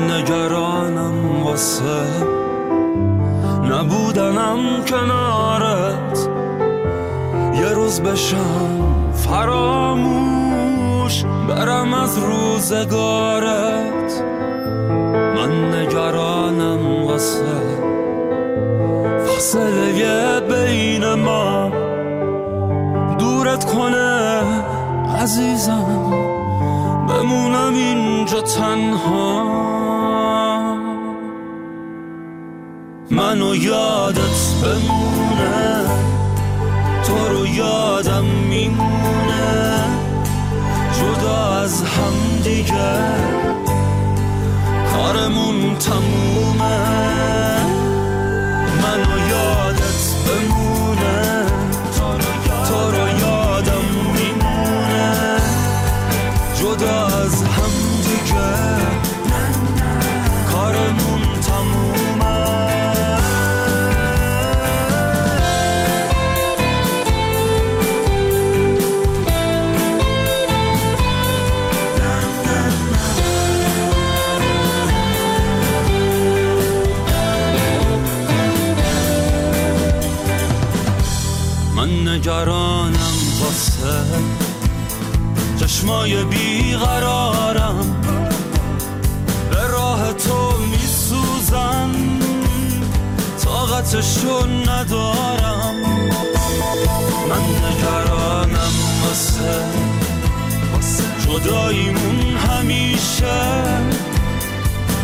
نگرانم واسه نبودنم کنارت، یه روز بشم فراموش برم از روزگارت. من نگرانم واسه فاصله بین ما دورت کنه عزیزم، بمونم اینجا تنها. منو یادت بمونه، تو رو یادم میمونه، جدا از هم دیگه کارمون تمومه. منو یادت بمونه، تو رو یادم میمونه، جدا از هم دیگه کارمون تمومه. من نگرانم واسه چشمای بیقرارم، به راه تو میسوزم، طاقتشو ندارم. من نگرانم واسه جداییمون همیشه،